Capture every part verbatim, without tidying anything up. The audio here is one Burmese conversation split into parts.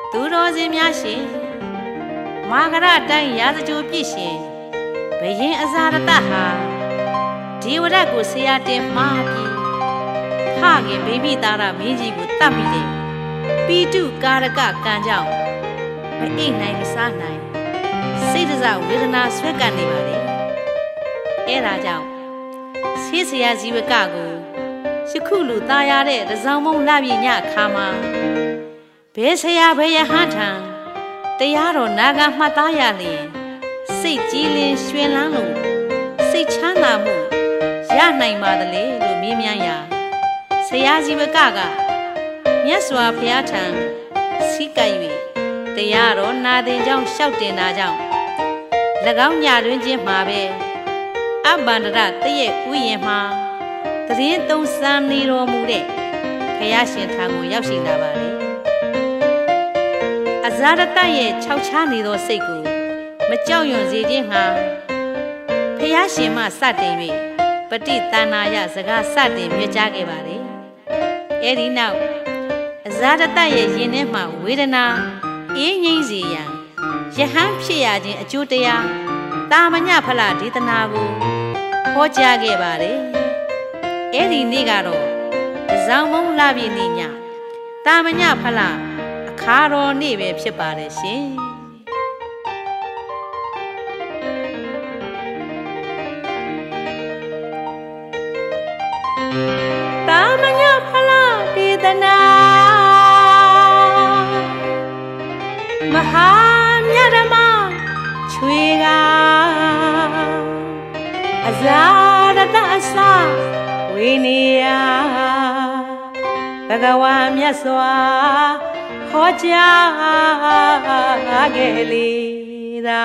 သူတော်စင်များရှင်မာဂရတိုင်းရာဇကြိုပြည့်ရှင်ဘယင်အဇာရတဟာဒီဝရတ်ကိုဆရာတင်မှားပြီးဖခင်ဗိမိသားရမင်းကြီးကိုတတ်ပြီးတယ်ပိတုကာရကကံကြောင့်မအိမ်နိုင်မစားနိုင်စိတ်တစဝေဒနာဆွဲကပ်နေပါလေအဲဒါကြောင့်ဆေးဆရာဇီဝကကိုယခုလူသားရတဲ့တစောင်းမုံလပြည့်ညခါမှာဘယ်ဆရာဘယ်ရဟန်းထံတရားတော်နာဂမှတ်သားရလျင်စိတ်ကြည်လင်ရွှင်လန်းလို့စိတ်ချမ်းသာမှုရနိုင်ပါသလဲလို့မေးမြန်းရာဆရာဇီဝကကမြတ်စွာဘုရားထံစီးကပ်၍တရားတော်နာသင်ကြောင့်လျှောက်တင်တာကြောင့်၎င်းညတွင်ချင်းမှာပဲအဘန္ဒရတည့်ရဲ့ဥယျာဉ်မှာတရင်သုံးစံနေတော်မူတဲ့ဘုရားရှင်ထံကိုရောက်ရှိလာပါလေအဇာရတရဲ့ခြောက်ခြားနေသောစိတ်ကိုမကြောက်ရွံ့စေခြင်းဟာဘုရားရှင်မှစတင်၍ပဋိသန္ဓာယစကားစတင်မြှကြားခဲ့ပါလေအဲဒီနောက်အဇာရတရဲ့ယင်ထဲမှာဝေဒနာအေးငြိမ်းစေရန်ယဟန်ဖြစ်ရခြင်းအကျိုးတရားတာမညဖလားဒေသနာကိုဟောကြားခဲ့ပါတယ်အဲ့ဒီနေ့ကတော့တစောင်းမုံလာပြည့်နေ့ညတာမညဖလားအခါတော်နေ့ပဲဖြစ်ပါတယ်ရှင်တာမညဖလားဒေသနာမဟာမြတ်ဓမ္မချွေကအဇာရတအစဝိနေယဘဂဝါမြတ်စွာဟောကြားခဲ့လေသာ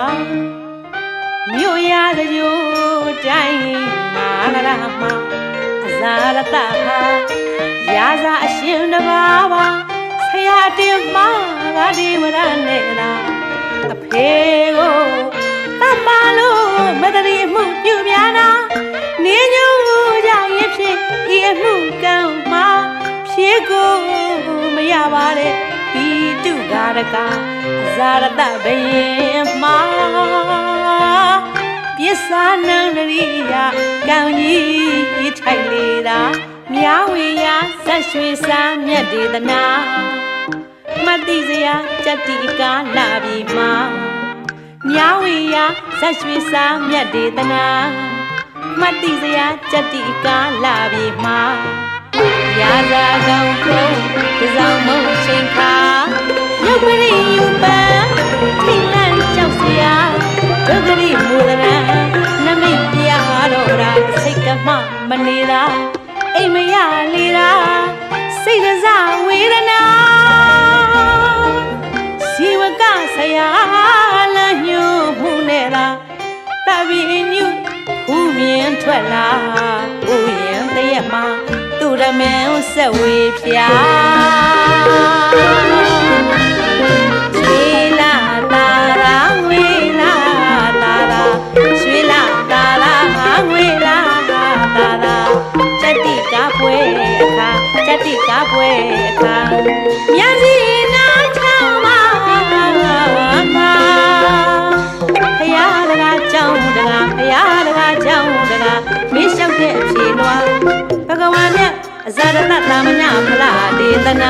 မြို့ရသကျိုးတိုင်းမာဂရမအဇာရတဟာရာဇအရှင်တပါးပါဆရာတင်မှာငါဒီဝရနဲ့လားအဖေကိုတတ်ပါလို့မတရီမှုပြုများနာနေညို့ကြောင့်ရဖြစ်ဒီအမှုကံမှာဖြေကိုမရပါတဲ့ဒီတုကာရကအဇာရတဘယင်မှာပြစ္ဆာနံနရိယကံကြီးထိုက်လေတာမြာဝေယဇတ်ရွှေစာမြတ်ဒေသနာမတိစရာကြတိကာလာပြီမှာမြာဝေယဇတ်ရွှေစာမြတ်ဒေသနာမတိစရာကြတိကာလာပြီမှာရာဇာကောင်ခုံးတစောင်းမုံချိန်ခါရုပ်ပရိယူပန်းထိတ်လန့်ကြောက်စရာဒုက္ခရိမူလရန်နမိတ်ပြတော်ရာစိတ်ကမှမနေတာအိမ်မရလေတာစိတ်ကစားဝေဒနာဇီဝကဆရာလမ်းညွှန်မှုနဲ့သာတပည့်ညုဟူမြင်ထွက်လာဥယျာဉ်တရက်မှာသူရမင်းဆက်ဝေဖြာရွှေလာတာရာငွေလာတာရာရွှေလာတာရာငွေလာတာရာကြတိကပွဲအခါကြတိကပွဲအခါမြတ်စီနာချောင်းမှာဘုရားတကားကြောင်းတကားဘုရားတကားကြောင်းတကားမင်းလျှောက်တဲ့အဖြေလွှာဘဂဝါမြတ်အဇာရတတာမညဖလားဒေသနာ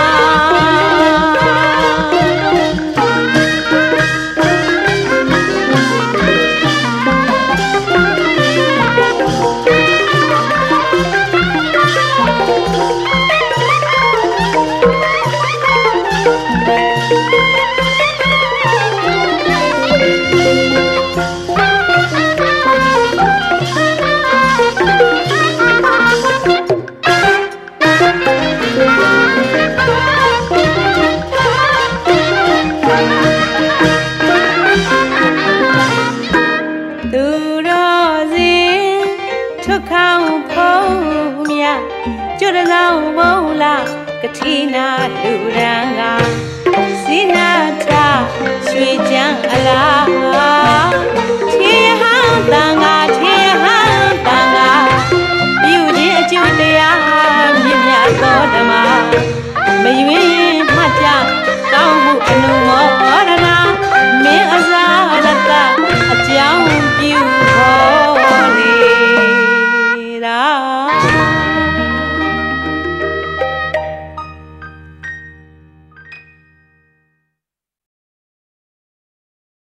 ကတိနာလူရန်ကစိနာထရွှေချမ်းအလားထေဟံတန်ဃာထေဟံ